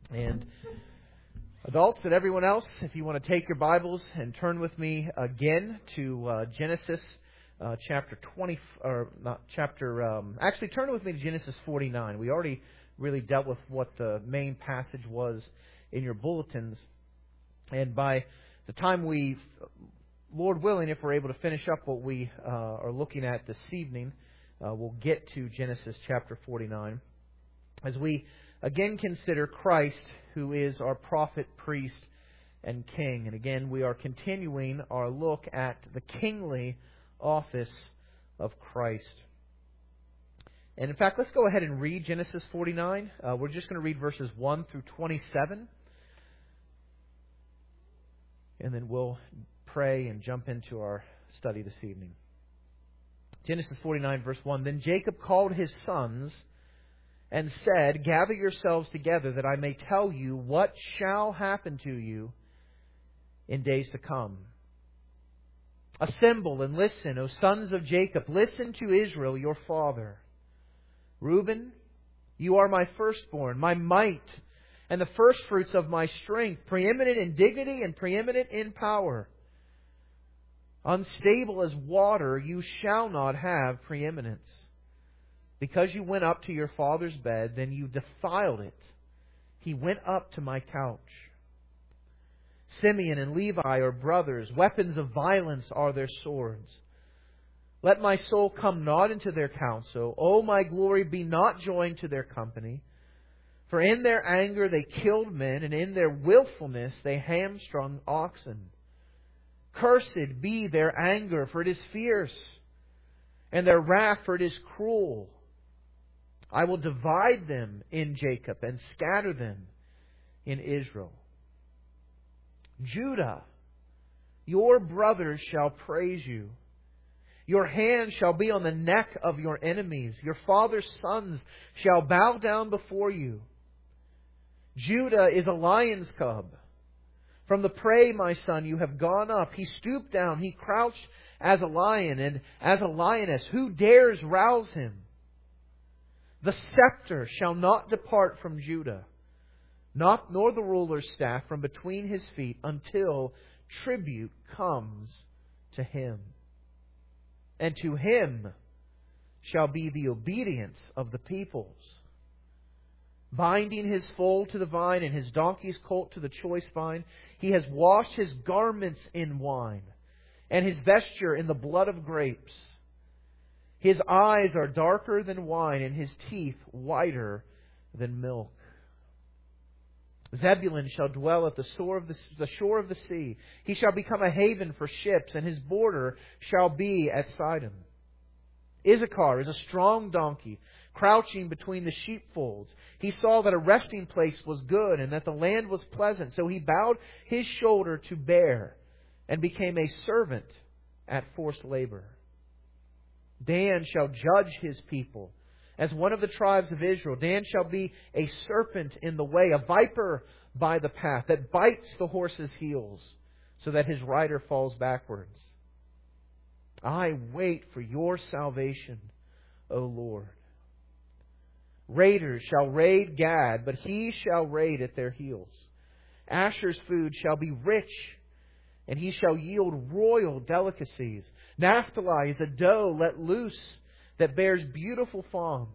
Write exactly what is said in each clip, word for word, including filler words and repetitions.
And adults and everyone else, if you want to take your Bibles and turn with me again to uh, Genesis uh, chapter twenty, or not chapter, um, actually turn with me to Genesis forty-nine. We already really dealt with what the main passage was in your bulletins. And by the time we, Lord willing, if we're able to finish up what we uh, are looking at this evening, uh, we'll get to Genesis chapter forty-nine. As we again consider Christ, who is our prophet, priest, and king. And again, we are continuing our look at the kingly office of Christ. And in fact, let's go ahead and read Genesis forty-nine. Uh, we're just going to read verses one through twenty-seven. And then we'll pray and jump into our study this evening. Genesis forty-nine, verse one. Then Jacob called his sons and said, "Gather yourselves together, that I may tell you what shall happen to you in days to come. Assemble and listen, O sons of Jacob. Listen to Israel, your father. Reuben, you are my firstborn, my might, and the firstfruits of my strength, preeminent in dignity and preeminent in power. Unstable as water, you shall not have preeminence. Because you went up to your father's bed, then you defiled it. He went up to my couch. Simeon and Levi are brothers. Weapons of violence are their swords. Let my soul come not into their counsel. O my glory, be not joined to their company. For in their anger they killed men, and in their willfulness they hamstrung oxen. Cursed be their anger, for it is fierce, and their wrath, for it is cruel. I will divide them in Jacob and scatter them in Israel. Judah, your brothers shall praise you. Your hand shall be on the neck of your enemies. Your father's sons shall bow down before you. Judah is a lion's cub. From the prey, my son, you have gone up. He stooped down. He crouched as a lion and as a lioness. Who dares rouse him? The scepter shall not depart from Judah, not nor the ruler's staff from between his feet, until tribute comes to him. And to him shall be the obedience of the peoples. Binding his foal to the vine and his donkey's colt to the choice vine, he has washed his garments in wine, and his vesture in the blood of grapes. His eyes are darker than wine, and his teeth whiter than milk. Zebulun shall dwell at the shore of the, the shore of the sea. He shall become a haven for ships, and his border shall be at Sidon. Issachar is a strong donkey, crouching between the sheepfolds. He saw that a resting place was good, and that the land was pleasant. So he bowed his shoulder to bear, and became a servant at forced labor. Dan shall judge his people as one of the tribes of Israel. Dan shall be a serpent in the way, a viper by the path, that bites the horse's heels, so that his rider falls backwards. I wait for your salvation, O Lord. Raiders shall raid Gad, but he shall raid at their heels. Asher's food shall be rich, and he shall yield royal delicacies. Naphtali is a doe let loose that bears beautiful fawns.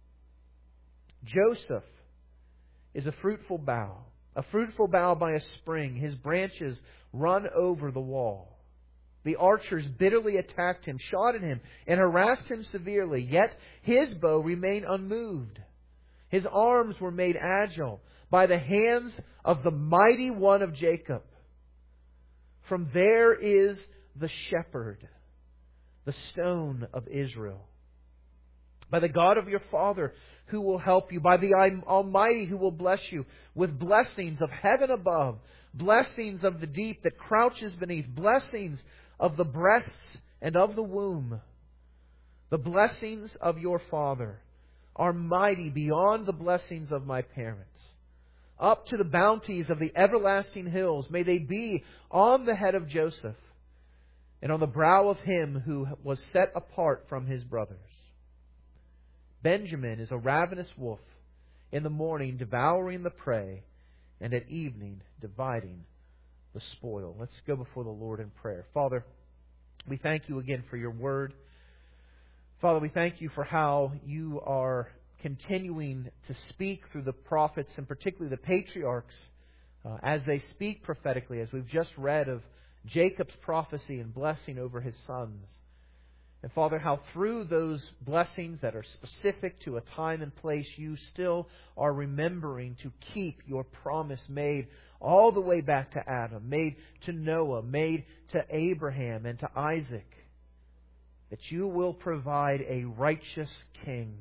Joseph is a fruitful bough, a fruitful bough by a spring. His branches run over the wall. The archers bitterly attacked him, shot at him, and harassed him severely. Yet his bow remained unmoved. His arms were made agile by the hands of the mighty one of Jacob. From there is the shepherd, the stone of Israel. By the God of your father who will help you, by the Almighty who will bless you, with blessings of heaven above, blessings of the deep that crouches beneath, blessings of the breasts and of the womb. The blessings of your father are mighty beyond the blessings of my parents. Up to the bounties of the everlasting hills may they be on the head of Joseph, and on the brow of him who was set apart from his brothers. Benjamin is a ravenous wolf, in the morning devouring the prey, and at evening dividing the spoil. Let's go before the Lord in prayer. Father, we thank you again for your word. Father, we thank you for how you are continuing to speak through the prophets, and particularly the patriarchs, uh, as they speak prophetically, as we've just read of Jacob's prophecy and blessing over his sons. And Father, how through those blessings that are specific to a time and place, you still are remembering to keep your promise made all the way back to Adam, made to Noah, made to Abraham and to Isaac, that you will provide a righteous king,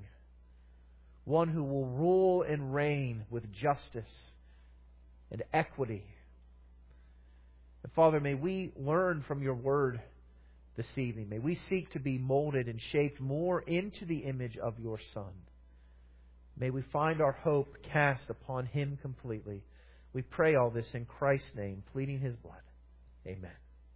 one who will rule and reign with justice and equity. And Father, may we learn from your word this evening. May we seek to be molded and shaped more into the image of your Son. May we find our hope cast upon Him completely. We pray all this in Christ's name, pleading His blood. Amen.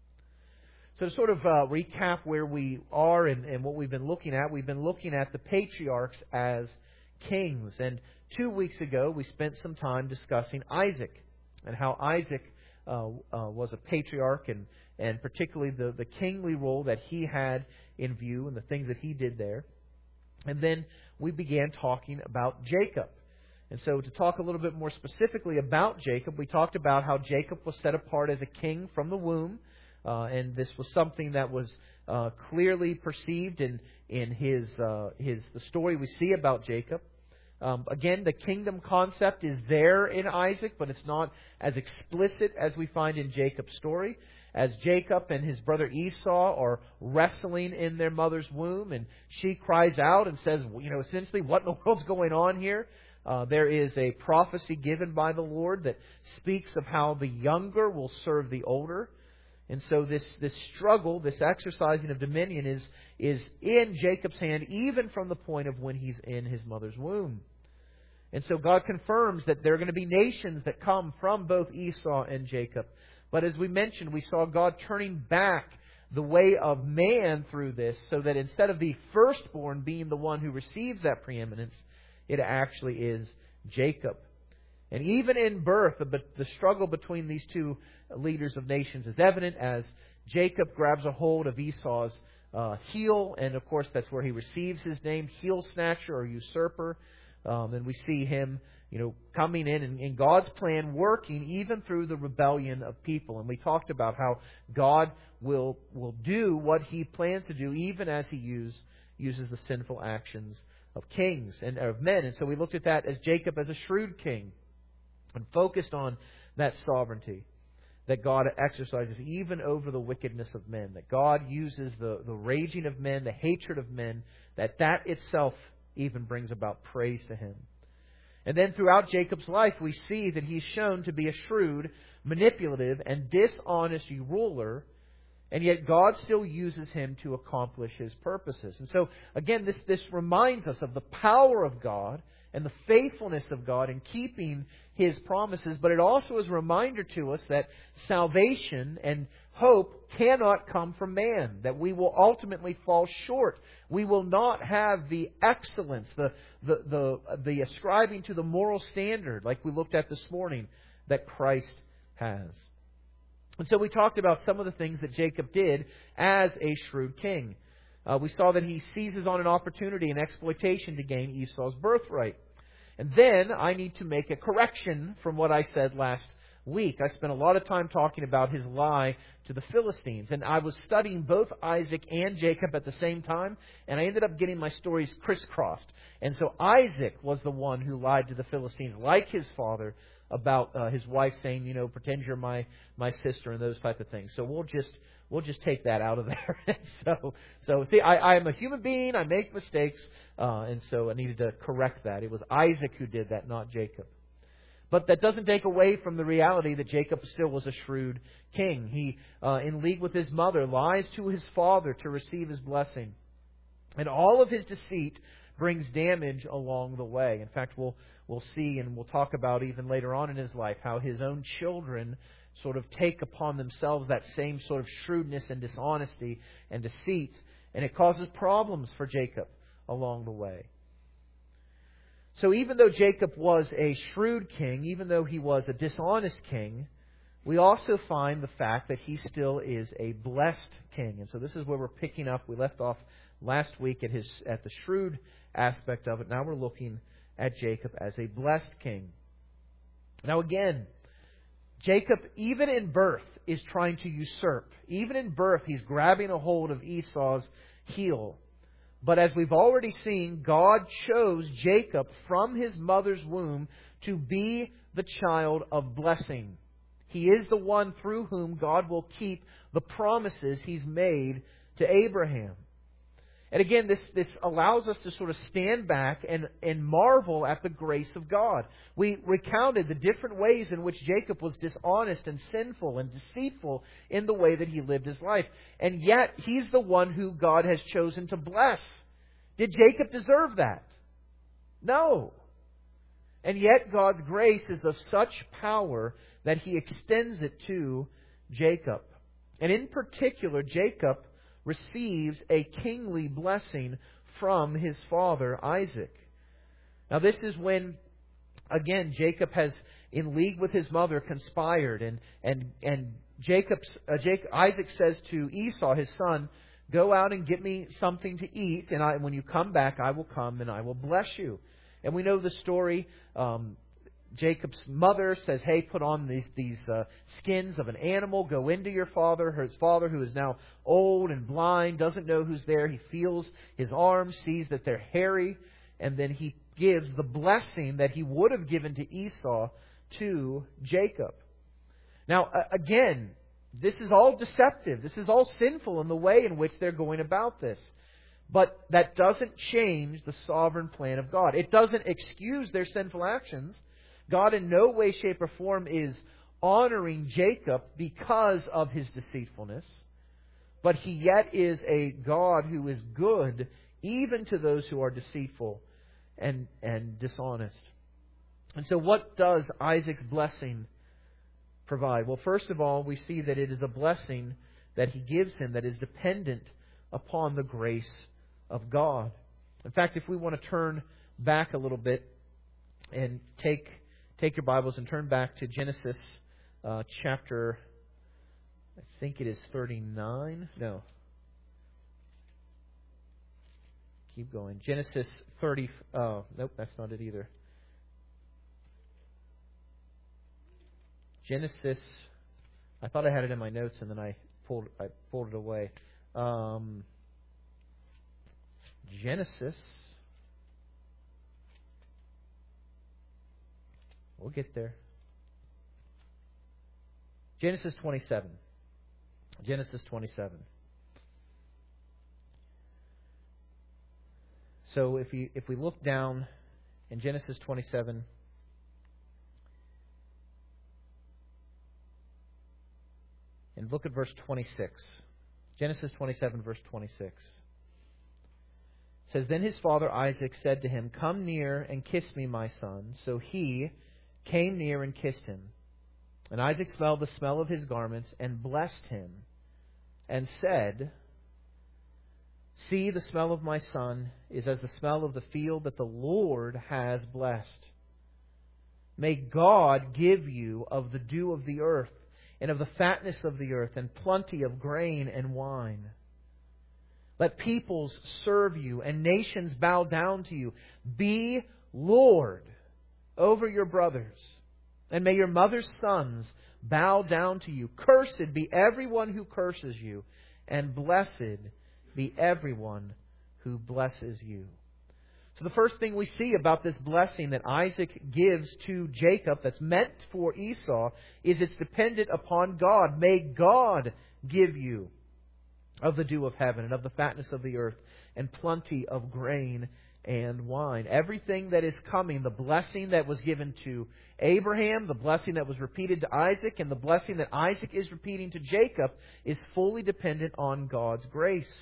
So to sort of uh, recap where we are and, and what we've been looking at, we've been looking at the patriarchs as kings. And two weeks ago, we spent some time discussing Isaac and how Isaac uh, uh, was a patriarch, and and particularly the, the kingly role that he had in view and the things that he did there. And then we began talking about Jacob. And so to talk a little bit more specifically about Jacob, we talked about how Jacob was set apart as a king from the womb. Uh, and this was something that was uh, clearly perceived in, in his, uh, his the story we see about Jacob. Um, again, the kingdom concept is there in Isaac, but it's not as explicit as we find in Jacob's story. As Jacob and his brother Esau are wrestling in their mother's womb, and she cries out and says, you know, essentially, what in the world's going on here? Uh, there is a prophecy given by the Lord that speaks of how the younger will serve the older. And so this, this struggle, this exercising of dominion is, is in Jacob's hand, even from the point of when he's in his mother's womb. And so God confirms that there are going to be nations that come from both Esau and Jacob. But as we mentioned, we saw God turning back the way of man through this, so that instead of the firstborn being the one who receives that preeminence, it actually is Jacob. And even in birth, the, the struggle between these two leaders of nations is evident as Jacob grabs a hold of Esau's uh, heel, and of course that's where he receives his name, heel snatcher or usurper. Um, and we see him, you know, coming in and, and God's plan working even through the rebellion of people. And we talked about how God will will do what He plans to do even as He use, uses the sinful actions of kings and of men. And so we looked at that as Jacob as a shrewd king and focused on that sovereignty that God exercises even over the wickedness of men. That God uses the, the raging of men, the hatred of men, that that itself even brings about praise to Him. And then throughout Jacob's life, we see that he's shown to be a shrewd, manipulative, and dishonest ruler, and yet God still uses him to accomplish His purposes. And so, again, this, this reminds us of the power of God and the faithfulness of God in keeping His promises, but it also is a reminder to us that salvation and hope cannot come from man, that we will ultimately fall short. We will not have the excellence, the, the, the, the ascribing to the moral standard, like we looked at this morning, that Christ has. And so we talked about some of the things that Jacob did as a shrewd king. Uh, we saw that he seizes on an opportunity and exploitation to gain Esau's birthright. And then I need to make a correction from what I said last week. I spent a lot of time talking about his lie to the Philistines. And I was studying both Isaac and Jacob at the same time. And I ended up getting my stories crisscrossed. And so Isaac was the one who lied to the Philistines, like his father, about uh, his wife saying, you know, pretend you're my, my sister and those type of things. So we'll just we'll just take that out of there. so so see, I, I am a human being. I make mistakes, uh, and so I needed to correct that. It was Isaac who did that, not Jacob. But that doesn't take away from the reality that Jacob still was a shrewd king. He, uh, in league with his mother, lies to his father to receive his blessing. And all of his deceit brings damage along the way. In fact, we'll we'll see and we'll talk about even later on in his life how his own children sort of take upon themselves that same sort of shrewdness and dishonesty and deceit. And it causes problems for Jacob along the way. So even though Jacob was a shrewd king, even though he was a dishonest king, we also find the fact that he still is a blessed king. And so this is where we're picking up. We left off last week at his at the shrewd aspect of it. Now we're looking at Jacob as a blessed king. Now again, Jacob, even in birth, is trying to usurp. Even in birth, he's grabbing a hold of Esau's heel. But as we've already seen, God chose Jacob from his mother's womb to be the child of blessing. He is the one through whom God will keep the promises He's made to Abraham. And again, this, this allows us to sort of stand back and, and marvel at the grace of God. We recounted the different ways in which Jacob was dishonest and sinful and deceitful in the way that he lived his life. And yet, he's the one who God has chosen to bless. Did Jacob deserve that? No. And yet, God's grace is of such power that He extends it to Jacob. And in particular, Jacob receives a kingly blessing from his father Isaac. Now this is when, again, Jacob has, in league with his mother, conspired, and and and Jacob's uh, Jacob, Isaac says to Esau, his son, "Go out and get me something to eat, and I, when you come back, I will come and I will bless you." And we know the story. Um, Jacob's mother says, "Hey, put on these these uh, skins of an animal. Go into your father." His father, who is now old and blind, doesn't know who's there. He feels his arms, sees that they're hairy, and then he gives the blessing that he would have given to Esau to Jacob. Now, uh, again, this is all deceptive. This is all sinful in the way in which they're going about this. But that doesn't change the sovereign plan of God. It doesn't excuse their sinful actions. God in no way, shape, or form is honoring Jacob because of his deceitfulness. But He yet is a God who is good even to those who are deceitful and, and dishonest. And so what does Isaac's blessing provide? Well, first of all, we see that it is a blessing that he gives him that is dependent upon the grace of God. In fact, if we want to turn back a little bit and take take your Bibles and turn back to Genesis uh, chapter, I think it is thirty-nine. No. Keep going. Genesis thirty. Oh, nope, that's not it either. Genesis. I thought I had it in my notes, and then I pulled I pulled it away. Um, Genesis. We'll get there. Genesis twenty-seven. Genesis twenty-seven. So if you if we look down in Genesis twenty-seven, and look at verse twenty-six. Genesis twenty-seven, verse twenty-six. It says, "Then his father Isaac said to him, 'Come near and kiss me, my son.' So he came near and kissed him. And Isaac smelled the smell of his garments and blessed him and said, 'See, the smell of my son is as the smell of the field that the Lord has blessed. May God give you of the dew of the earth and of the fatness of the earth and plenty of grain and wine. Let peoples serve you and nations bow down to you. Be Lord over your brothers, and may your mother's sons bow down to you. Cursed be everyone who curses you, and blessed be everyone who blesses you.'" So the first thing we see about this blessing that Isaac gives to Jacob that's meant for Esau is it's dependent upon God. May God give you of the dew of heaven and of the fatness of the earth and plenty of grain and wine. Everything that is coming, the blessing that was given to Abraham, the blessing that was repeated to Isaac, and the blessing that Isaac is repeating to Jacob is fully dependent on God's grace.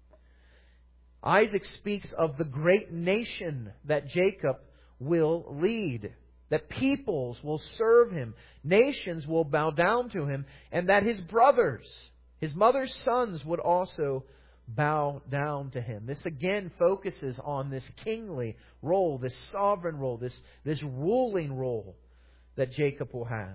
Isaac speaks of the great nation that Jacob will lead, that peoples will serve him, nations will bow down to him, and that his brothers, his mother's sons, would also bow down to him. This again focuses on this kingly role, this sovereign role, this, this ruling role that Jacob will have.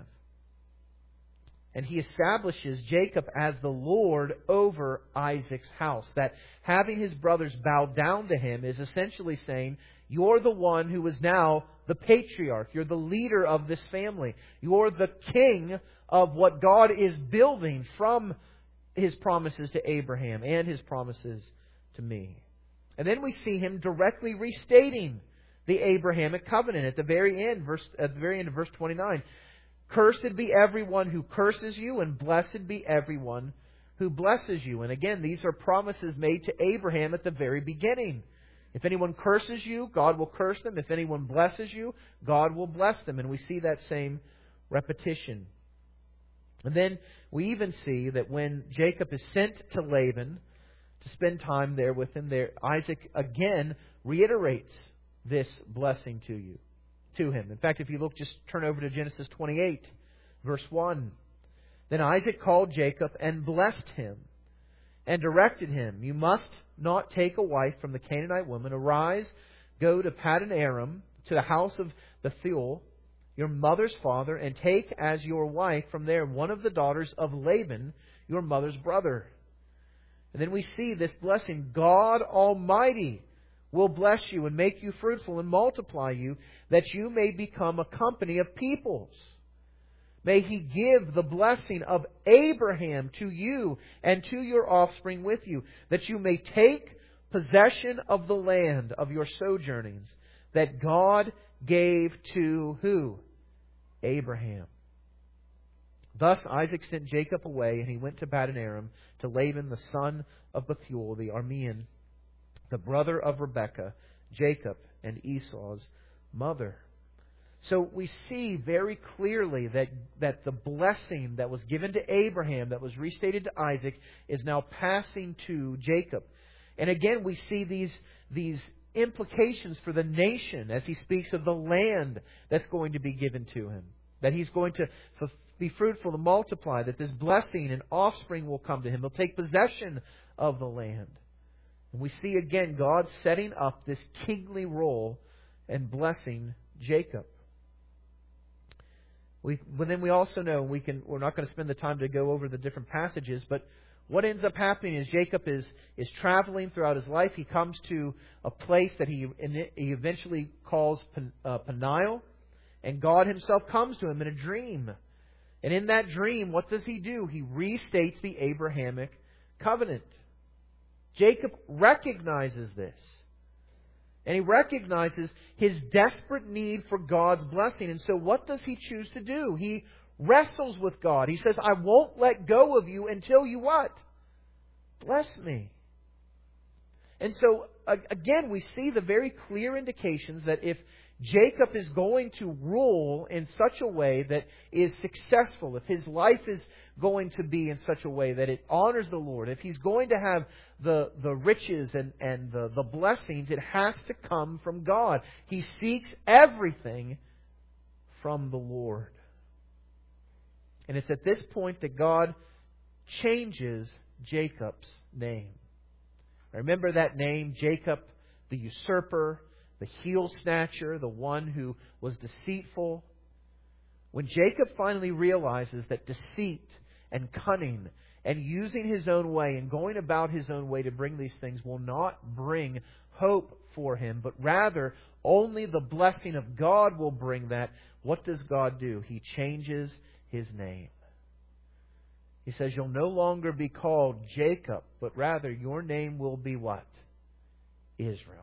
And he establishes Jacob as the Lord over Isaac's house. That having his brothers bow down to him is essentially saying, you're the one who is now the patriarch. You're the leader of this family. You're the king of what God is building from His promises to Abraham and His promises to me. And then we see him directly restating the Abrahamic covenant at the very end, verse at the very end of verse twenty-nine. Cursed be everyone who curses you, and blessed be everyone who blesses you. And again, these are promises made to Abraham at the very beginning. If anyone curses you, God will curse them. If anyone blesses you, God will bless them. And we see that same repetition. And then we even see that when Jacob is sent to Laban to spend time there with him, there Isaac again reiterates this blessing to you, to him. In fact, if you look, just turn over to Genesis twenty-eight, verse one. Then Isaac called Jacob and blessed him and directed him, you must not take a wife from the Canaanite woman. Arise, go to Paddan Aram, to the house of Bethuel, your mother's father, and take as your wife from there one of the daughters of Laban, your mother's brother. And then we see this blessing. God Almighty will bless you and make you fruitful and multiply you, that you may become a company of peoples. May He give the blessing of Abraham to you and to your offspring with you, that you may take possession of the land of your sojournings, that God gave to who? Abraham. Thus Isaac sent Jacob away, and he went to Paddan Aram to Laban the son of Bethuel the Aramean, the brother of Rebekah, Jacob and Esau's mother. So we see very clearly that, that the blessing that was given to Abraham, that was restated to Isaac, is now passing to Jacob. And again, we see these, these implications for the nation as he speaks of the land that's going to be given to him. That he's going to be fruitful to multiply, that this blessing and offspring will come to him. He'll take possession of the land. And we see again God setting up this kingly role and blessing Jacob. We, but then we also know, we can, we're not going to spend the time to go over the different passages, but what ends up happening is Jacob is, is traveling throughout his life. He comes to a place that he, he eventually calls Pen, uh, Peniel, and God Himself comes to him in a dream. And in that dream, what does He do? He restates the Abrahamic covenant. Jacob recognizes this. And he recognizes his desperate need for God's blessing. And so what does he choose to do? He wrestles with God. He says, I won't let go of you until you what? Bless me. And so, again, we see the very clear indications that if Jacob is going to rule in such a way that is successful, if his life is going to be in such a way that it honors the Lord, if he's going to have the, the riches and, and the, the blessings, it has to come from God. He seeks everything from the Lord. And it's at this point that God changes Jacob's name. Remember that name, Jacob, the usurper, the heel snatcher, the one who was deceitful. When Jacob finally realizes that deceit and cunning and using his own way and going about his own way to bring these things will not bring hope for him, but rather only the blessing of God will bring that, what does God do? He changes his name. He says, you'll no longer be called Jacob, but rather your name will be what? Israel.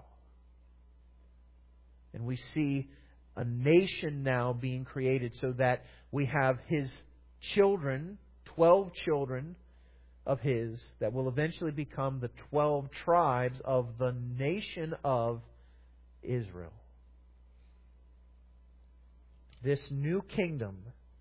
And we see a nation now being created so that we have His children, twelve children of His, that will eventually become the twelve tribes of the nation of Israel. This new kingdom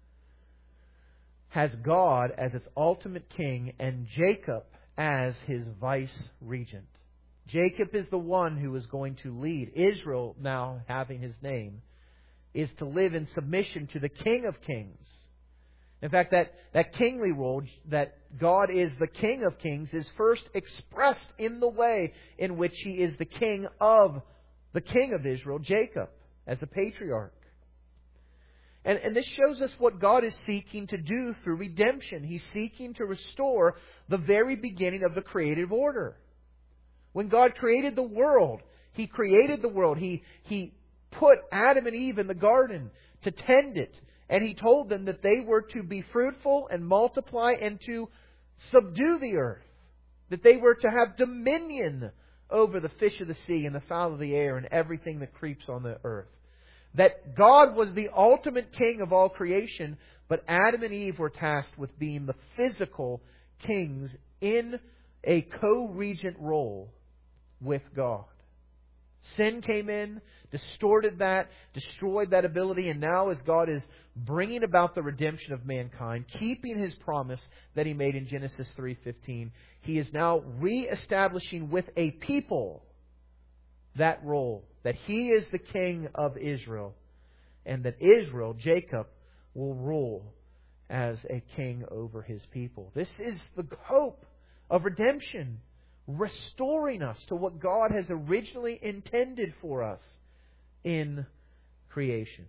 has God as its ultimate king and Jacob as his vice regent. Jacob is the one who is going to lead. Israel, now having his name, is to live in submission to the King of Kings. In fact, that, that kingly role, that God is the King of kings, is first expressed in the way in which He is the King of the King of Israel, Jacob, as a patriarch. And, and this shows us what God is seeking to do through redemption. He's seeking to restore the very beginning of the creative order. When God created the world, He created the world. He, he put Adam and Eve in the garden to tend it. And He told them that they were to be fruitful and multiply and to subdue the earth. That they were to have dominion over the fish of the sea and the fowl of the air and everything that creeps on the earth. That God was the ultimate king of all creation, but Adam and Eve were tasked with being the physical kings in a co-regent role with God. Sin came in, distorted that, destroyed that ability, and now as God is bringing about the redemption of mankind, keeping His promise that He made in Genesis three fifteen, He is now re-establishing with a people that role, that He is the King of Israel, and that Israel, Jacob, will rule as a king over His people. This is the hope of redemption, restoring us to what God has originally intended for us in creation.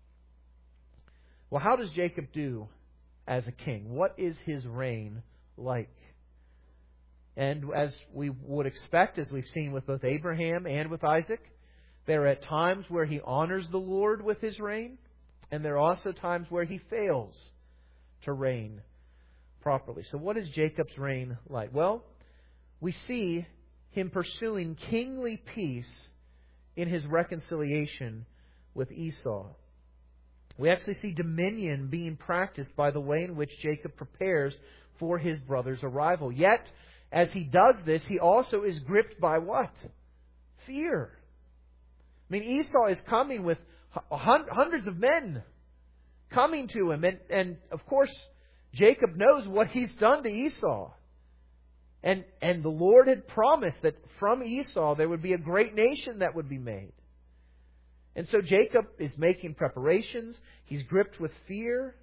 Well, how does Jacob do as a king? What is his reign like? And as we would expect, as we've seen with both Abraham and with Isaac, there are at times where he honors the Lord with his reign, and there are also times where he fails to reign properly. So what is Jacob's reign like? Well, we see him pursuing kingly peace in his reconciliation with Esau. We actually see dominion being practiced by the way in which Jacob prepares for his brother's arrival. Yet, as he does this, he also is gripped by what? Fear. I mean, Esau is coming with hundreds of men coming to him. And, and of course, Jacob knows what he's done to Esau. And, and the Lord had promised that from Esau there would be a great nation that would be made. And so Jacob is making preparations. He's gripped with fear.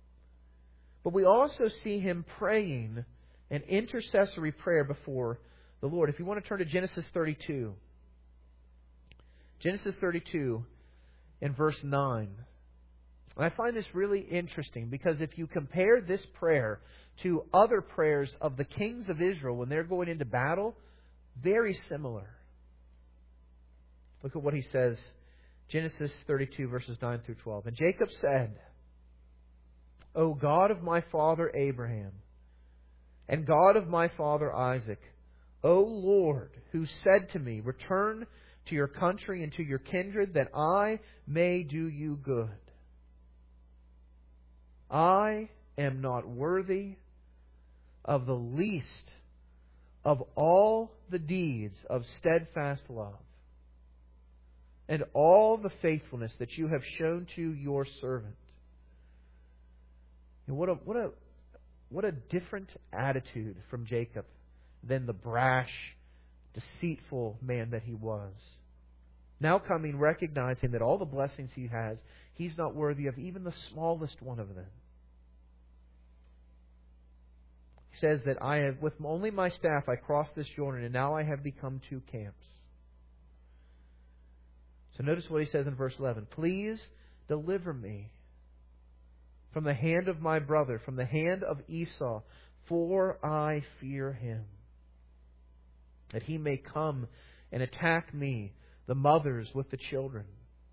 But we also see him praying an intercessory prayer before the Lord. If you want to turn to Genesis thirty-two. Genesis thirty-two in verse nine. And I find this really interesting because if you compare this prayer to other prayers of the kings of Israel when they're going into battle, very similar. Look at what he says. Genesis thirty-two, verses nine through twelve. And Jacob said, O God of my father Abraham, and God of my father Isaac, O Lord, who said to me, Return to your country and to your kindred, that I may do you good. I am not worthy of the least of all the deeds of steadfast love and all the faithfulness that you have shown to your servant. And what a what a what a different attitude from Jacob than the brash, deceitful man that he was. Now coming, recognizing that all the blessings he has, he's not worthy of even the smallest one of them. He says that I have, with only my staff, I crossed this Jordan, and now I have become two camps. So notice what he says in verse eleven. Please deliver me from the hand of my brother, from the hand of Esau, for I fear him, that he may come and attack me, the mothers with the children.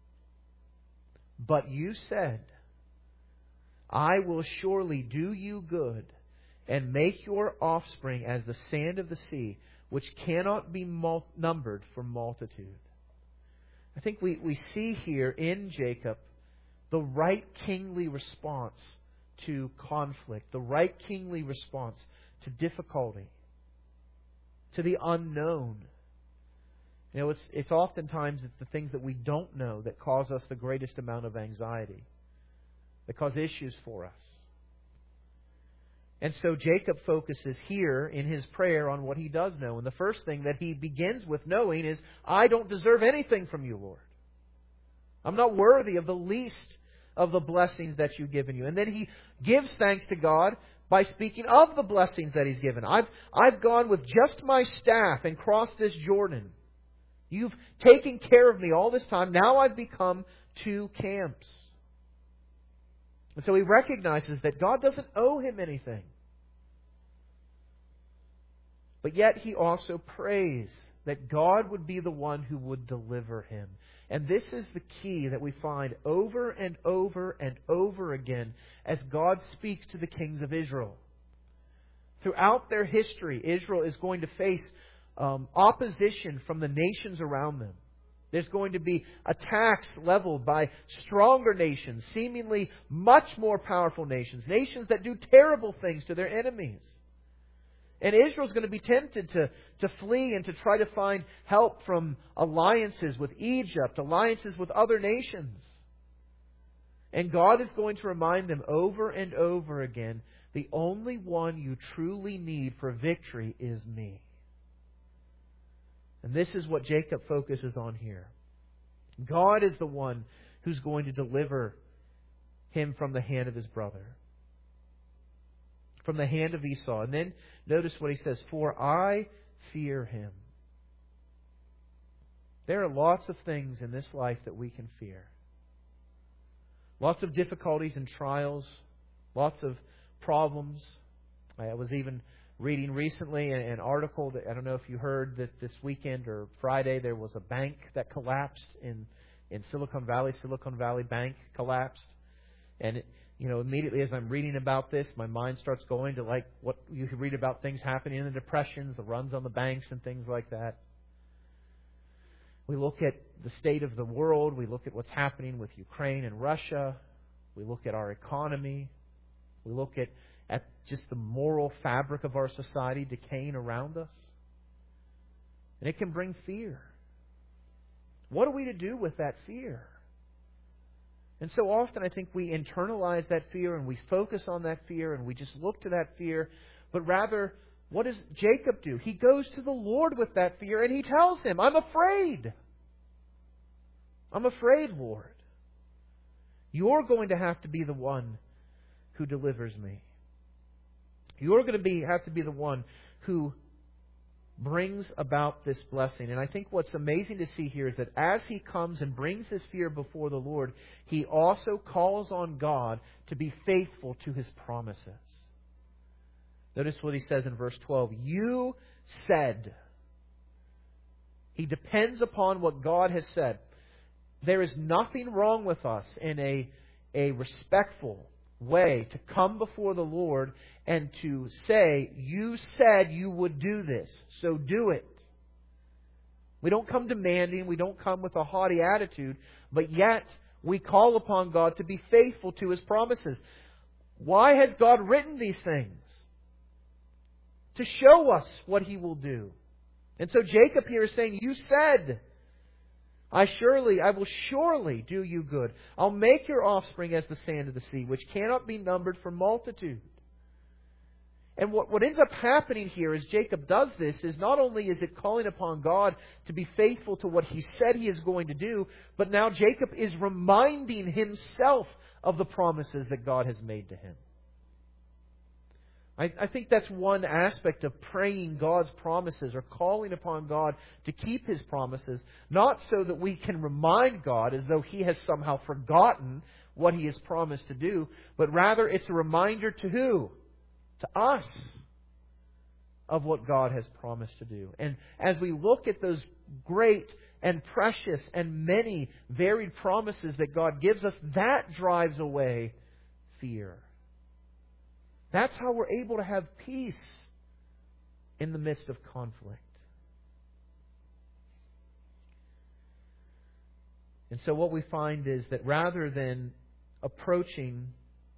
But you said, I will surely do you good and make your offspring as the sand of the sea, which cannot be mul- numbered for multitude. I think we, we see here in Jacob the right kingly response to conflict, the right kingly response to difficulty, to the unknown. You know, it's it's oftentimes it's the things that we don't know that cause us the greatest amount of anxiety, that cause issues for us. And so Jacob focuses here in his prayer on what he does know. And the first thing that he begins with knowing is, I don't deserve anything from you, Lord. I'm not worthy of the least of the blessings that you've given you. And then he gives thanks to God by speaking of the blessings that He's given. I've, I've gone with just my staff and crossed this Jordan. You've taken care of me all this time. Now I've become two camps. And so he recognizes that God doesn't owe him anything. But yet he also prays that God would be the one who would deliver him. And this is the key that we find over and over and over again as God speaks to the kings of Israel. Throughout their history, Israel is going to face um, opposition from the nations around them. There's going to be attacks leveled by stronger nations, seemingly much more powerful nations, nations that do terrible things to their enemies. And Israel's going to be tempted to, to flee and to try to find help from alliances with Egypt, alliances with other nations. And God is going to remind them over and over again, the only one you truly need for victory is me. And this is what Jacob focuses on here. God is the one who's going to deliver him from the hand of his brother, from the hand of Esau. And then notice what he says, for I fear him. There are lots of things in this life that we can fear. Lots of difficulties and trials, lots of problems. I was even reading recently an article that I don't know if you heard that this weekend or Friday there was a bank that collapsed in, in Silicon Valley. Silicon Valley Bank collapsed. And it, you know, immediately as I'm reading about this, my mind starts going to like what you could read about things happening in the depressions, the runs on the banks and things like that. We look at the state of the world. We look at what's happening with Ukraine and Russia. We look at our economy. We look at, at just the moral fabric of our society decaying around us. And it can bring fear. What are we to do with that fear? And so often I think we internalize that fear and we focus on that fear and we just look to that fear. But rather, what does Jacob do? He goes to the Lord with that fear and he tells him, I'm afraid. I'm afraid, Lord. You're going to have to be the one who delivers me. You're going to be have to be the one who brings about this blessing. And I think what's amazing to see here is that as he comes and brings his fear before the Lord, he also calls on God to be faithful to his promises. Notice what he says in verse twelve. You said. He depends upon what God has said. There is nothing wrong with us in a, a respectful way to come before the Lord and to say, you said you would do this, so do it. We don't come demanding, we don't come with a haughty attitude, but yet we call upon God to be faithful to His promises. Why has God written these things? To show us what He will do. And so Jacob here is saying, you said, I surely, I will surely do you good. I'll make your offspring as the sand of the sea, which cannot be numbered for multitude. And what, what ends up happening here as Jacob does this is not only is it calling upon God to be faithful to what He said He is going to do, but now Jacob is reminding himself of the promises that God has made to him. I, I think that's one aspect of praying God's promises or calling upon God to keep His promises, not so that we can remind God as though He has somehow forgotten what He has promised to do, but rather it's a reminder to who? To us of what God has promised to do. And as we look at those great and precious and many varied promises that God gives us, that drives away fear. That's how we're able to have peace in the midst of conflict. And so what we find is that rather than approaching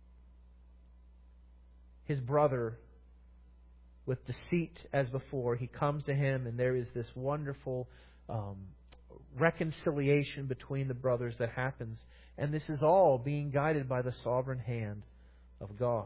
his brother with deceit as before, he comes to him and there is this wonderful um, reconciliation between the brothers that happens. And this is all being guided by the sovereign hand of God.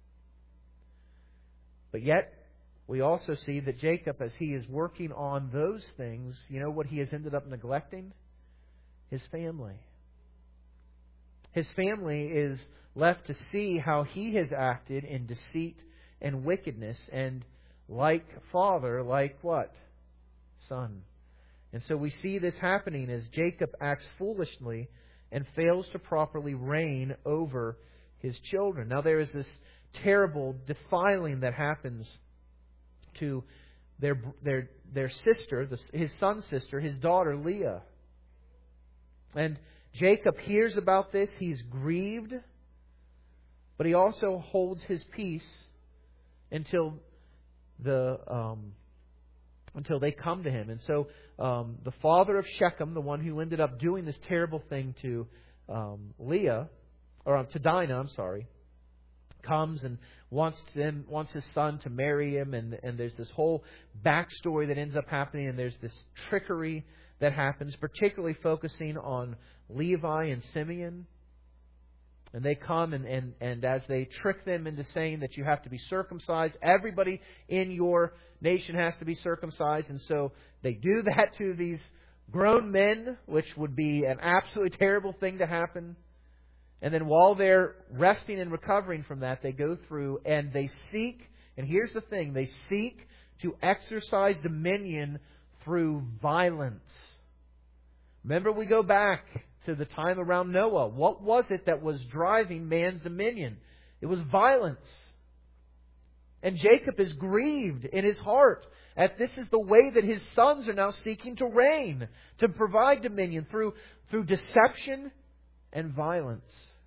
But yet, we also see that Jacob, as he is working on those things, you know what he has ended up neglecting? His family. his family is left to see how he has acted in deceit and wickedness, and like father, like what? Son. And so we see this happening as Jacob acts foolishly and fails to properly reign over his children. Now there is this terrible defiling that happens to their their their sister, his son's sister, his daughter Leah. And Jacob hears about this. He's grieved, but he also holds his peace until the um, until they come to him. And so um, the father of Shechem, the one who ended up doing this terrible thing to um, Leah, or um, to Dinah, I'm sorry, comes and wants them wants his son to marry him, and and there's this whole backstory that ends up happening, and there's this trickery that happens, particularly focusing on Levi and Simeon. And they come and, and, and as they trick them into saying that you have to be circumcised, everybody in your nation has to be circumcised. And so they do that to these grown men, which would be an absolutely terrible thing to happen. And then while they're resting and recovering from that, they go through and they seek, and here's the thing, they seek to exercise dominion through violence. Remember, we go back to the time around Noah. What was it that was driving man's dominion? It was violence. And Jacob is grieved in his heart at this is the way that his sons are now seeking to reign, to provide dominion through, through deception and violence.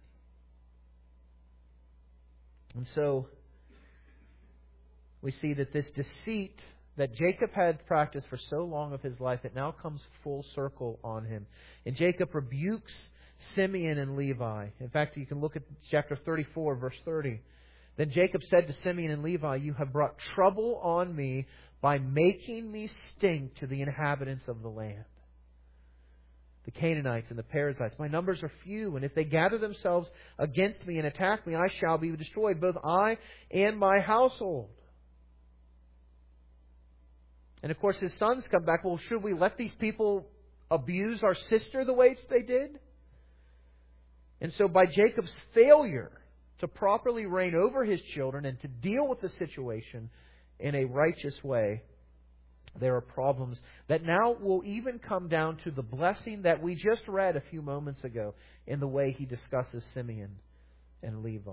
And so we see that this deceit that Jacob had practiced for so long of his life, it now comes full circle on him. And Jacob rebukes Simeon and Levi. In fact, you can look at chapter thirty-four, verse thirty. Then Jacob said to Simeon and Levi, "You have brought trouble on me by making me stink to the inhabitants of the land, the Canaanites and the Perizzites. My numbers are few, and if they gather themselves against me and attack me, I shall be destroyed, both I and my household." And of course his sons come back, well, should we let these people abuse our sister the way they did? And so by Jacob's failure to properly reign over his children and to deal with the situation in a righteous way, there are problems that now will even come down to the blessing that we just read a few moments ago in the way he discusses Simeon and Levi.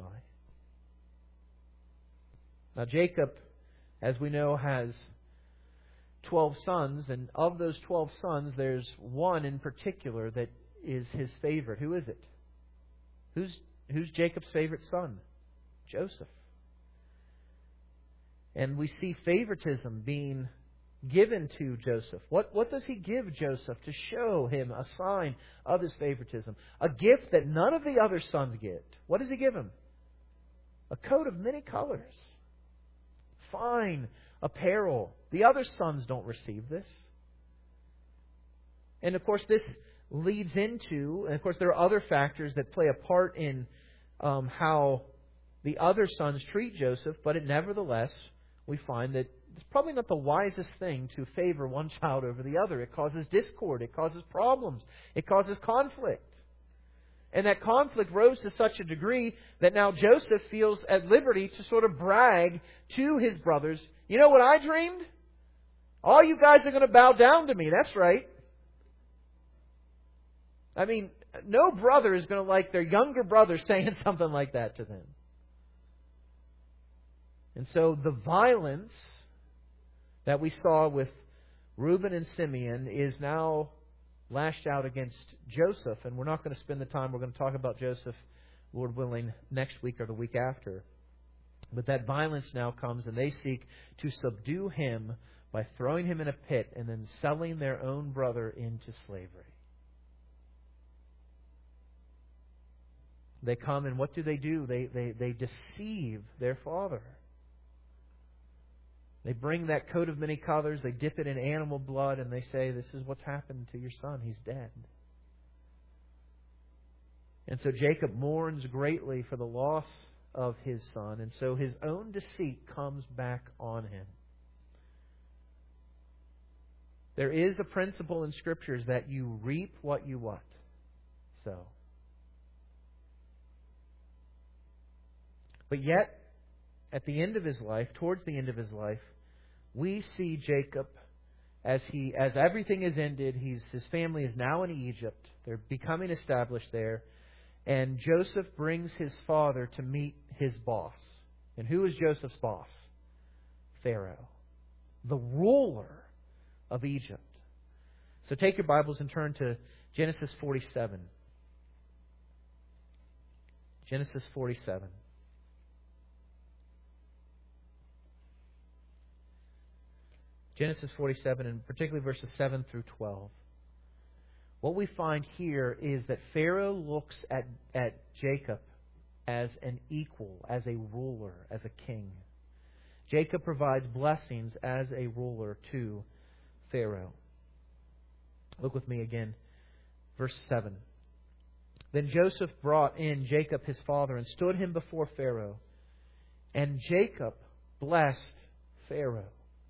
Now Jacob, as we know, has twelve sons, and of those twelve sons, there's one in particular that is his favorite. Who is it? Who's who's Jacob's favorite son? Joseph. And we see favoritism being given to Joseph. What what does he give Joseph to show him a sign of his favoritism? A gift that none of the other sons get. What does he give him? A coat of many colors. Fine apparel. The other sons don't receive this. And of course this leads into, and of course there are other factors that play a part in um, how the other sons treat Joseph, but it nevertheless, we find that it's probably not the wisest thing to favor one child over the other. It causes discord. It causes problems. It causes conflict. And that conflict rose to such a degree that now Joseph feels at liberty to sort of brag to his brothers, "You know what I dreamed? All you guys are going to bow down to me. That's right." I mean, no brother is going to like their younger brother saying something like that to them. And so the violence that we saw with Reuben and Simeon is now lashed out against Joseph. And we're not going to spend the time. We're going to talk about Joseph, Lord willing, next week or the week after. But that violence now comes, and they seek to subdue him by throwing him in a pit and then selling their own brother into slavery. They come, and what do they do? They, they, they deceive their father. They bring that coat of many colors, they dip it in animal blood, and they say, "This is what's happened to your son. He's dead." And so Jacob mourns greatly for the loss of his son, and so his own deceit comes back on him. There is a principle in Scriptures that you reap what you what? Sow. But yet, at the end of his life, towards the end of his life, we see Jacob as he as everything is ended. He's his family is now in Egypt. They're becoming established there. And Joseph brings his father to meet his boss. And who is Joseph's boss? Pharaoh, the ruler of Egypt. So take your Bibles and turn to Genesis forty-seven. Genesis forty-seven. Genesis forty-seven, and particularly verses seven through twelve. What we find here is that Pharaoh looks at, at Jacob as an equal, as a ruler, as a king. Jacob provides blessings as a ruler to Pharaoh. Look with me again. Verse seven. Then Joseph brought in Jacob his father and stood him before Pharaoh. And Jacob blessed Pharaoh.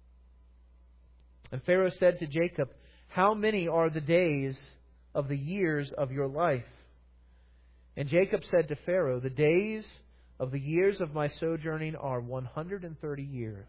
And Pharaoh said to Jacob, "How many are the days of the years of your life?" And Jacob said to Pharaoh, "The days of the years of my sojourning are one hundred and thirty years.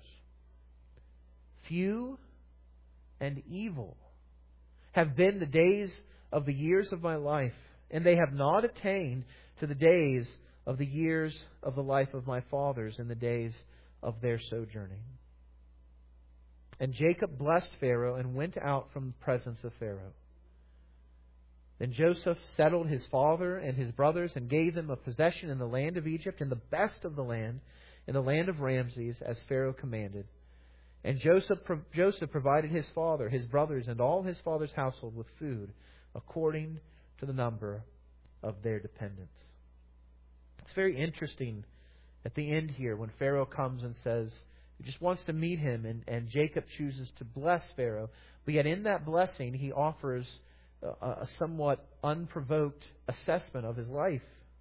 Few and evil have been the days of the years of my life, and they have not attained to the days of the years of the life of my fathers in the days of their sojourning." And Jacob blessed Pharaoh and went out from the presence of Pharaoh. Then Joseph settled his father and his brothers and gave them a possession in the land of Egypt, in the best of the land, in the land of Ramses, as Pharaoh commanded. And Joseph, Joseph provided his father, his brothers, and all his father's household with food, according to the number of their dependents. It's very interesting at the end here when Pharaoh comes and says, he just wants to meet him, and, and Jacob chooses to bless Pharaoh. But yet in that blessing, he offers a, a somewhat unprovoked assessment of his life.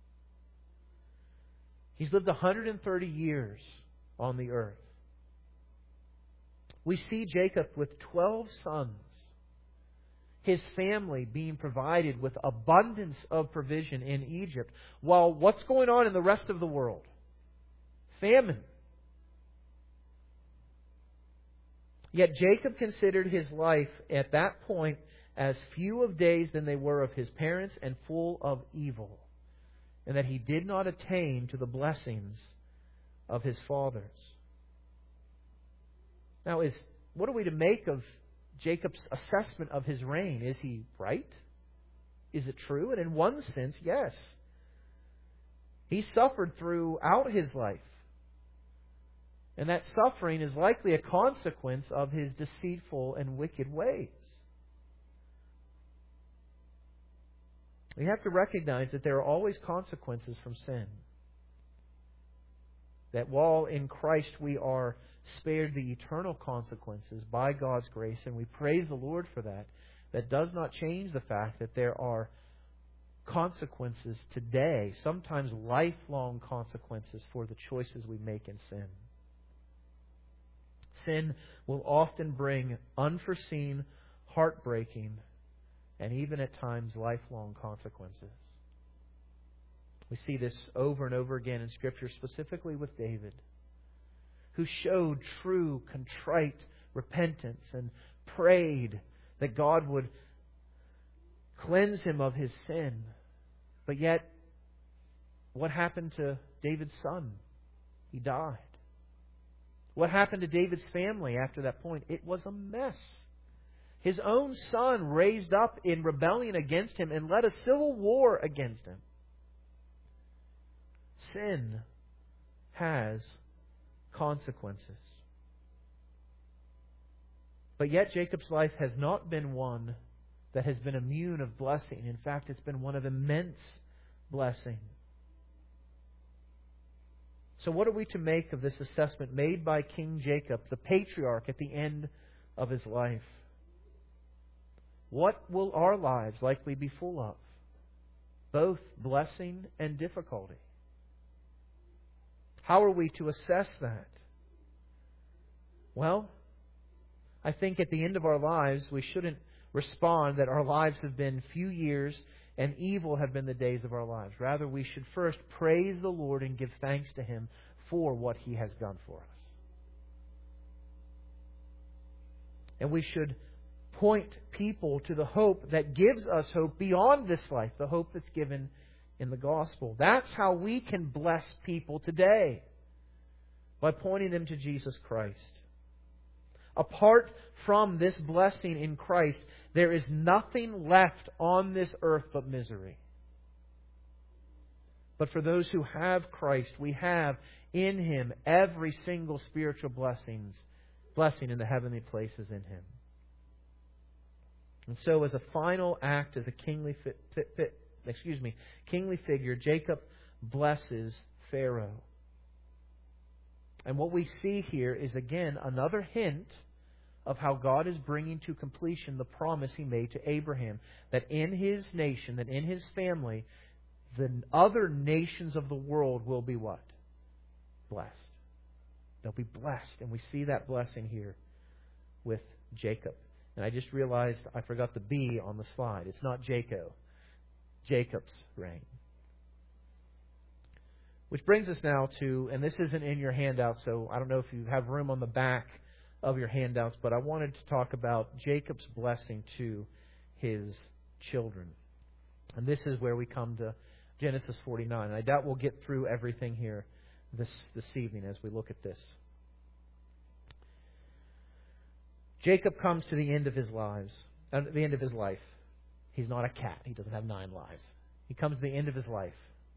He's lived one hundred thirty years on the earth. We see Jacob with twelve sons, his family being provided with abundance of provision in Egypt, while what's going on in the rest of the world? Famine. Yet Jacob considered his life at that point as few of days than they were of his parents and full of evil, and that he did not attain to the blessings of his fathers. Now, is what are we to make of Jacob's assessment of his reign? Is he right? Is it true? And in one sense, yes. He suffered throughout his life. And that suffering is likely a consequence of his deceitful and wicked ways. We have to recognize that there are always consequences from sin. That while in Christ we are spared the eternal consequences by God's grace, and we praise the Lord for that, that does not change the fact that there are consequences today, sometimes lifelong consequences for the choices we make in sin. Sin will often bring unforeseen, heartbreaking, and even at times lifelong consequences. We see this over and over again in Scripture, specifically with David, who showed true, contrite repentance and prayed that God would cleanse him of his sin. But yet, what happened to David's son? He died. What happened to David's family after that point? It was a mess. His own son raised up in rebellion against him and led a civil war against him. Sin has consequences. But yet Jacob's life has not been one that has been immune of blessing. In fact, it's been one of immense blessing. So what are we to make of this assessment made by King Jacob, the patriarch, at the end of his life? What will our lives likely be full of? Both blessing and difficulty. How are we to assess that? Well, I think at the end of our lives, we shouldn't respond that our lives have been few years and evil have been the days of our lives. Rather, we should first praise the Lord and give thanks to Him for what He has done for us. And we should point people to the hope that gives us hope beyond this life, the hope that's given in the gospel. That's how we can bless people today, by pointing them to Jesus Christ. Apart from this blessing in Christ, there is nothing left on this earth but misery. But for those who have Christ, we have in Him every single spiritual blessings, blessing in the heavenly places in Him. And so, as a final act, as a kingly, fi- fi- fi- excuse me, kingly figure, Jacob blesses Pharaoh. And what we see here is, again, another hint of how God is bringing to completion the promise He made to Abraham, that in his nation, that in his family, the other nations of the world will be what? Blessed. They'll be blessed. And we see that blessing here with Jacob. And I just realized I forgot the B on the slide. It's not Jacob. Jacob's reign. Which brings us now to, and this isn't in your handout, so I don't know if you have room on the back of your handouts, but I wanted to talk about Jacob's blessing to his children. And this is where we come to Genesis forty-nine. And I doubt we'll get through everything here this, this evening as we look at this. Jacob comes to the end of his lives, uh, the end of his life. He's not a cat. He doesn't have nine lives. He comes to the end of his life.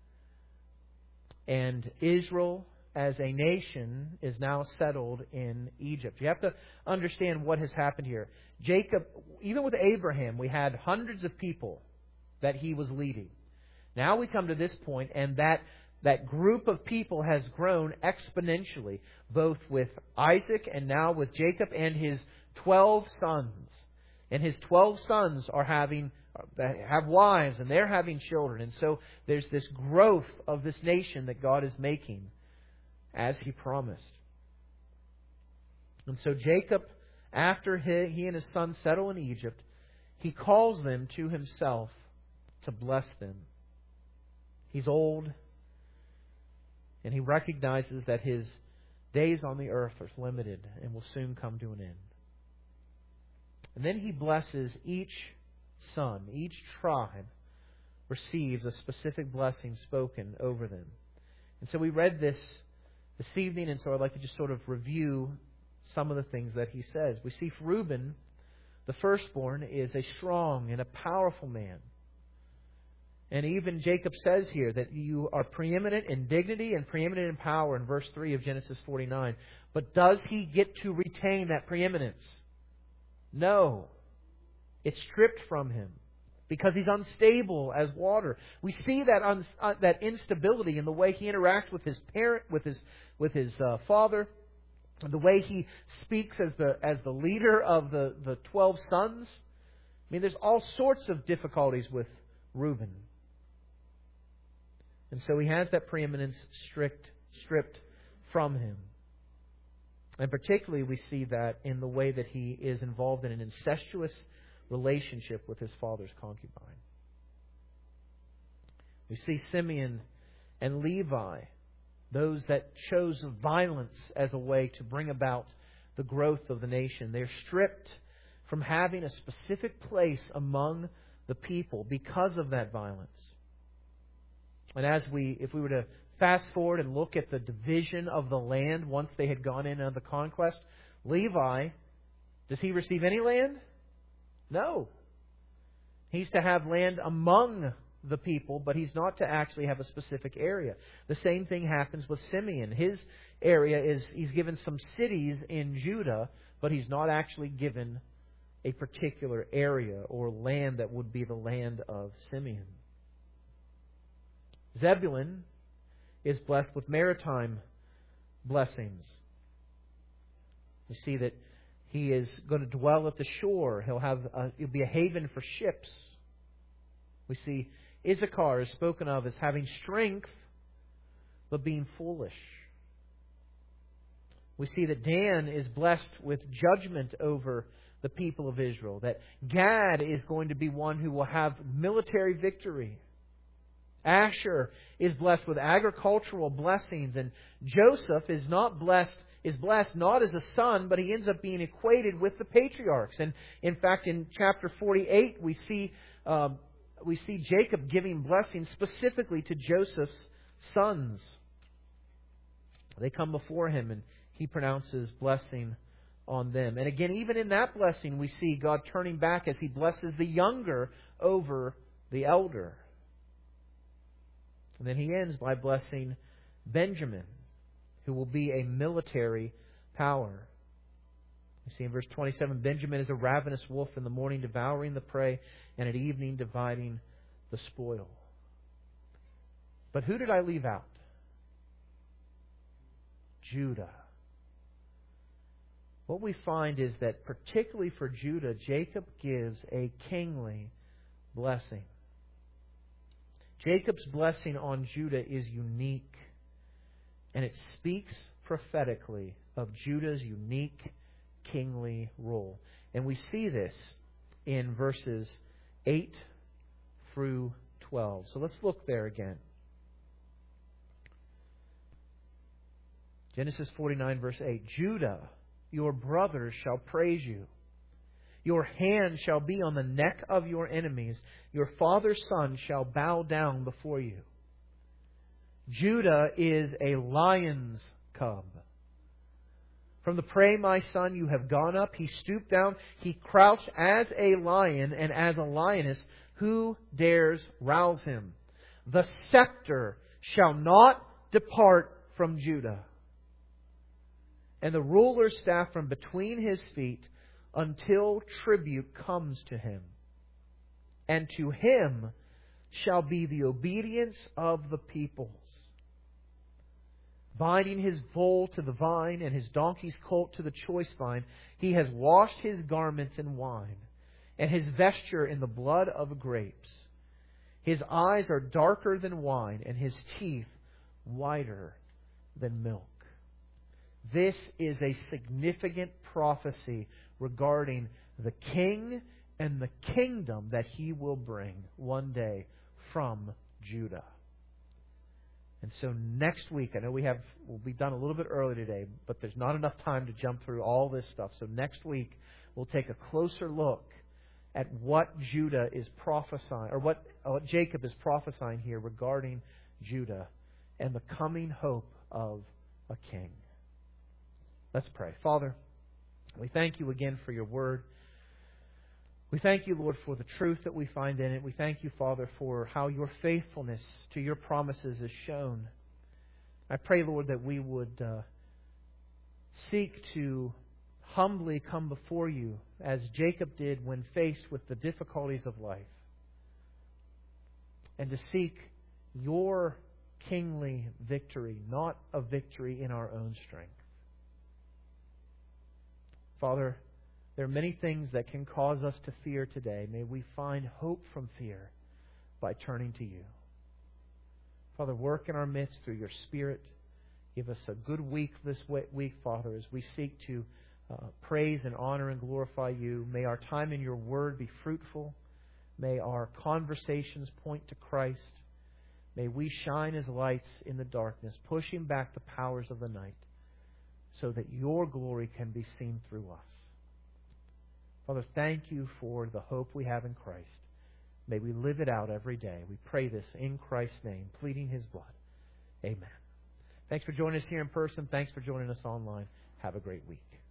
And Israel, as a nation, is now settled in Egypt. You have to understand what has happened here. Jacob, even with Abraham, we had hundreds of people that he was leading. Now we come to this point, and that, that group of people has grown exponentially, both with Isaac and now with Jacob and his twelve sons. And his twelve sons are having have wives, and they're having children. And so there's this growth of this nation that God is making as He promised. And so Jacob, after he, he and his son settle in Egypt, he calls them to himself to bless them. He's old, and he recognizes that his days on the earth are limited and will soon come to an end. And then he blesses each son, each tribe receives a specific blessing spoken over them. And so we read this this evening, and so I'd like to just sort of review some of the things that he says. We see Reuben, the firstborn, is a strong and a powerful man. And even Jacob says here that you are preeminent in dignity and preeminent in power in verse three of Genesis forty-nine. But does he get to retain that preeminence? No. It's stripped from him because he's unstable as water. We see that un, uh, that instability in the way he interacts with his parent, with his with his uh, father, the way he speaks as the as the leader of the, the twelve sons. I mean, there's all sorts of difficulties with Reuben. And so he has that preeminence strict, stripped from him. And particularly we see that in the way that he is involved in an incestuous relationship with his father's concubine. We see Simeon and Levi, those that chose violence as a way to bring about the growth of the nation. They're stripped from having a specific place among the people because of that violence. And as we, if we were to fast forward and look at the division of the land once they had gone in on the conquest, Levi, does he receive any land? No. He's to have land among the people, but he's not to actually have a specific area. The same thing happens with Simeon. His area is, he's given some cities in Judah, but he's not actually given a particular area or land that would be the land of Simeon. Zebulun is blessed with maritime blessings. You see that he is going to dwell at the shore. He'll have a, he'll be a haven for ships. We see Issachar is spoken of as having strength, but being foolish. We see that Dan is blessed with judgment over the people of Israel. That Gad is going to be one who will have military victory. Asher is blessed with agricultural blessings, and Joseph is not blessed is blessed not as a son, but he ends up being equated with the patriarchs. And in fact, in chapter forty-eight, we see um, we see Jacob giving blessings specifically to Joseph's sons. They come before him, and he pronounces blessing on them. And again, even in that blessing, we see God turning back as He blesses the younger over the elder. And then He ends by blessing Benjamin, who will be a military power. You see in verse twenty-seven, Benjamin is a ravenous wolf, in the morning devouring the prey, and at evening dividing the spoil. But who did I leave out? Judah. What we find is that particularly for Judah, Jacob gives a kingly blessing. Jacob's blessing on Judah is unique, and it speaks prophetically of Judah's unique kingly role. And we see this in verses eight through twelve. So let's look there again. Genesis forty-nine, verse eight. Judah, your brothers shall praise you. Your hand shall be on the neck of your enemies. Your father's son shall bow down before you. Judah is a lion's cub. From the prey, my son, you have gone up. He stooped down. He crouched as a lion and as a lioness. Who dares rouse him? The scepter shall not depart from Judah, and the ruler's staff from between his feet, until tribute comes to him. And to him shall be the obedience of the peoples. Binding his foal to the vine and his donkey's colt to the choice vine, he has washed his garments in wine, and his vesture in the blood of grapes. His eyes are darker than wine, and his teeth whiter than milk. This is a significant prophecy regarding the king and the kingdom that he will bring one day from Judah. And so next week, I know we have we'll be done a little bit early today, but there's not enough time to jump through all this stuff. So next week we'll take a closer look at what Judah is prophesying, or what, what Jacob is prophesying here regarding Judah and the coming hope of a king. Let's pray. Father, we thank You again for Your Word. We thank You, Lord, for the truth that we find in it. We thank You, Father, for how Your faithfulness to Your promises is shown. I pray, Lord, that we would uh, seek to humbly come before You as Jacob did when faced with the difficulties of life, and to seek Your kingly victory, not a victory in our own strength. Father, there are many things that can cause us to fear today. May we find hope from fear by turning to You. Father, work in our midst through Your Spirit. Give us a good week this week, Father, as we seek to uh, praise and honor and glorify You. May our time in Your Word be fruitful. May our conversations point to Christ. May we shine as lights in the darkness, pushing back the powers of the night, so that Your glory can be seen through us. Father, thank You for the hope we have in Christ. May we live it out every day. We pray this in Christ's name, pleading His blood. Amen. Thanks for joining us here in person. Thanks for joining us online. Have a great week.